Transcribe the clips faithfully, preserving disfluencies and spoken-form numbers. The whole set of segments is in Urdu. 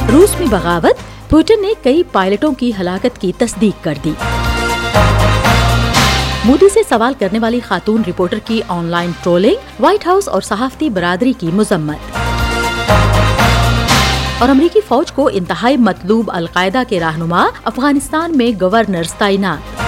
روس میں بغاوت، پوٹن نے کئی پائلٹوں کی ہلاکت کی تصدیق کر دی۔ مودی سے سوال کرنے والی خاتون رپورٹر کی online trolling, White House اور صحافتی برادری کی مذمت۔ اور امریکی فوج کو انتہائی مطلوب القاعدہ کے رہنما افغانستان میں گورنرز تعینات۔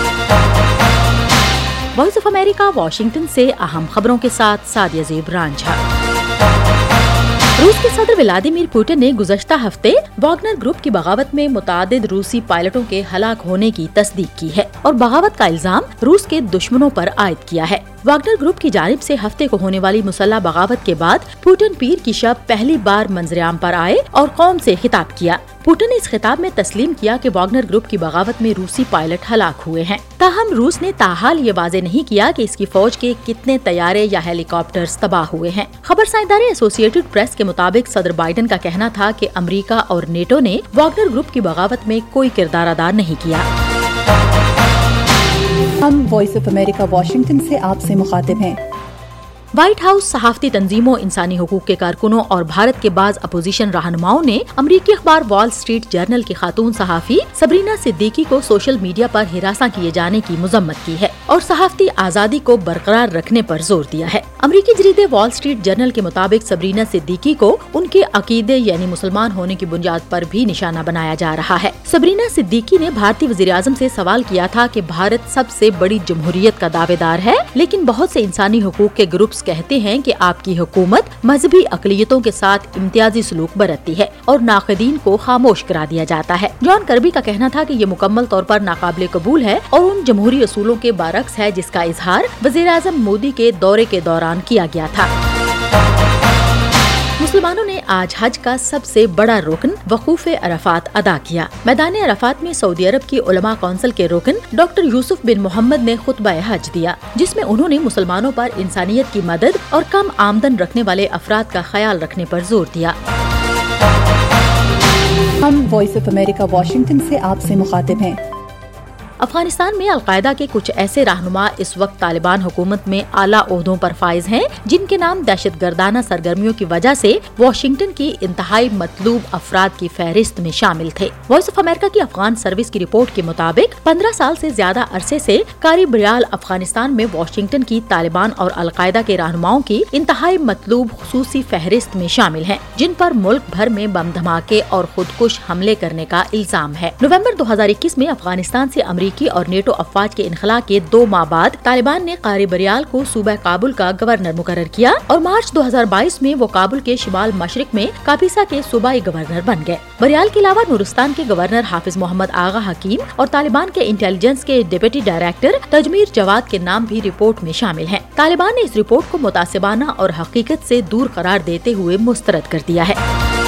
وائس آف امریکہ واشنگٹن سے اہم خبروں کے ساتھ سعدیہ زیب رانجھا۔ روس کے صدر ولادیمیر پوٹن نے گزشتہ ہفتے واگنر گروپ کی بغاوت میں متعدد روسی پائلٹوں کے ہلاک ہونے کی تصدیق کی ہے اور بغاوت کا الزام روس کے دشمنوں پر عائد کیا ہے۔ واگنر گروپ کی جانب سے ہفتے کو ہونے والی مسلح بغاوت کے بعد پوٹن پیر کی شب پہلی بار منظر عام پر آئے اور قوم سے خطاب کیا۔ پوٹن نے اس خطاب میں تسلیم کیا کہ واگنر گروپ کی بغاوت میں روسی پائلٹ ہلاک ہوئے ہیں، تاہم روس نے تاحال یہ واضح نہیں کیا کہ اس کی فوج کے کتنے طیارے یا ہیلی کاپٹرز تباہ ہوئے ہیں۔ خبر رساں ادارے ایسوسی ایٹڈ پریس کے مطابق صدر بائیڈن کا کہنا تھا کہ امریکہ اور نیٹو نے واگنر گروپ کی بغاوت میں کوئی کردار ادا نہیں کیا۔ ہم وائس آف امریکہ واشنگٹن سے آپ سے مخاطب ہیں۔ وائٹ ہاؤس صحافتی تنظیموں، انسانی حقوق کے کارکنوں اور بھارت کے بعض اپوزیشن رہنماؤں نے امریکی اخبار وال اسٹریٹ جرنل کی خاتون صحافی سبرینا صدیقی کو سوشل میڈیا پر ہراساں کیے جانے کی مذمت کی ہے اور صحافتی آزادی کو برقرار رکھنے پر زور دیا ہے۔ امریکی جریدے وال اسٹریٹ جرنل کے مطابق سبرینا صدیقی کو ان کے عقیدے یعنی مسلمان ہونے کی بنیاد پر بھی نشانہ بنایا جا رہا ہے۔ سبرینا صدیقی نے بھارتی وزیر اعظم سے سوال کیا تھا کہ بھارت سب سے بڑی جمہوریت کا دعوے دار ہے، لیکن بہت سے انسانی حقوق کے گروپس کہتے ہیں کہ آپ کی حکومت مذہبی اقلیتوں کے ساتھ امتیازی سلوک برتتی ہے اور ناقدین کو خاموش کرا دیا جاتا ہے۔ جان کربی کا کہنا تھا کہ یہ مکمل طور پر ناقابل قبول ہے اور ان جمہوری اصولوں کے برعکس ہے جس کا اظہار وزیر اعظم مودی کے دورے کے دوران کیا گیا تھا۔ مسلمانوں نے آج حج کا سب سے بڑا رکن وقوف عرفات ادا کیا۔ میدان عرفات میں سعودی عرب کی علماء کونسل کے رکن ڈاکٹر یوسف بن محمد نے خطبہ حج دیا، جس میں انہوں نے مسلمانوں پر انسانیت کی مدد اور کم آمدن رکھنے والے افراد کا خیال رکھنے پر زور دیا۔ ہم وائس آف امریکہ واشنگٹن سے آپ سے مخاطب ہیں۔ افغانستان میں القاعدہ کے کچھ ایسے رہنما اس وقت طالبان حکومت میں اعلیٰ عہدوں پر فائز ہیں جن کے نام دہشت گردانہ سرگرمیوں کی وجہ سے واشنگٹن کی انتہائی مطلوب افراد کی فہرست میں شامل تھے۔ وائس آف امریکہ کی افغان سروس کی رپورٹ کے مطابق پندرہ سال سے زیادہ عرصے سے قاری بریال افغانستان میں واشنگٹن کی طالبان اور القاعدہ کے رہنماؤں کی انتہائی مطلوب خصوصی فہرست میں شامل ہیں، جن پر ملک بھر میں بم دھماکے اور خودکش حملے کرنے کا الزام ہے۔ نومبر دو ہزار اکیس میں افغانستان سے امریکی اور نیٹو افواج کے انخلا کے دو ماہ بعد طالبان نے قاری بریال کو صوبہ کابل کا گورنر مقرر کیا اور مارچ دو ہزار بائیس میں وہ کابل کے شمال مشرق میں کاپیسا کے صوبائی گورنر بن گئے۔ بریال کے علاوہ نورستان کے گورنر حافظ محمد آغا حکیم اور طالبان کے انٹیلیجنس کے ڈپٹی ڈائریکٹر تجمیر جواد کے نام بھی رپورٹ میں شامل ہیں۔ طالبان نے اس رپورٹ کو متعصبانہ اور حقیقت سے دور قرار دیتے ہوئے مسترد کر دیا ہے۔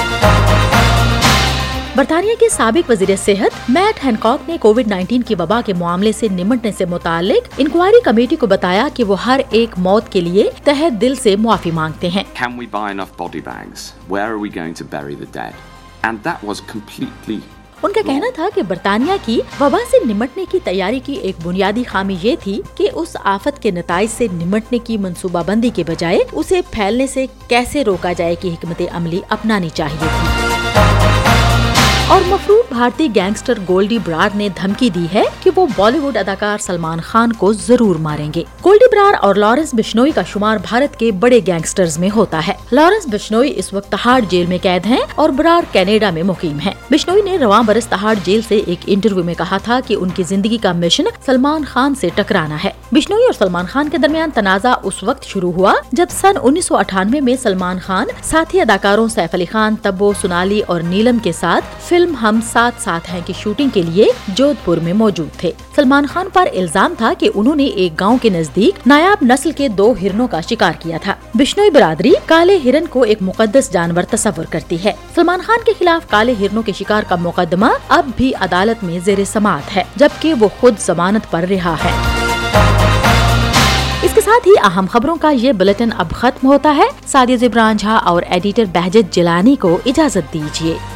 برطانیہ کے سابق وزیر صحت میٹ ہینکاک نے کووڈ نائنٹین کی وبا کے معاملے سے نمٹنے سے متعلق انکوائری کمیٹی کو بتایا کہ وہ ہر ایک موت کے لیے تہہ دل سے معافی مانگتے ہیں۔ Can we buy enough body bags? Where are we going to bury the dead? And that was completely ان کا کہنا تھا کہ برطانیہ کی وبا سے نمٹنے کی تیاری کی ایک بنیادی خامی یہ تھی کہ اس آفت کے نتائج سے نمٹنے کی منصوبہ بندی کے بجائے اسے پھیلنے سے کیسے روکا جائے کی حکمت عملی اپنانی چاہیے تھی۔ اور مفروض بھارتی گینگسٹر گولڈی برار نے دھمکی دی ہے کہ وہ بالی ووڈ اداکار سلمان خان کو ضرور ماریں گے۔ گولڈی برار اور لارنس بشنوئی کا شمار بھارت کے بڑے گینگسٹرز میں ہوتا ہے۔ لارنس بشنوئی اس وقت تہاڑ جیل میں قید ہیں اور برار کینیڈا میں مقیم ہیں۔ بشنوئی نے رواں برس تہاڑ جیل سے ایک انٹرویو میں کہا تھا کہ ان کی زندگی کا مشن سلمان خان سے ٹکرانا ہے۔ بشنوئی اور سلمان خان کے درمیان تنازع اس وقت شروع ہوا جب سن انیس سو اٹھانوے میں سلمان خان ساتھی اداکاروں سیف علی خان، تبو، سونالی اور نیلم کے ساتھ فلم ہم ساتھ ساتھ ہیں کی شوٹنگ کے لیے جودھ پور میں موجود تھے۔ سلمان خان پر الزام تھا کہ انہوں نے ایک گاؤں کے نزدیک نایاب نسل کے دو ہرنوں کا شکار کیا تھا۔ بشنوئی برادری کالے ہرن کو ایک مقدس جانور تصور کرتی ہے۔ سلمان خان کے خلاف کالے ہرنوں کے شکار کا مقدمہ اب بھی عدالت میں زیر سماعت ہے، جبکہ وہ خود ضمانت پر رہا ہے۔ اس کے ساتھ ہی اہم خبروں کا یہ بلیٹن اب ختم ہوتا ہے۔ سعدیہ زیب رانجھا اور ایڈیٹر بہجت جیلانی کو اجازت دیجیے۔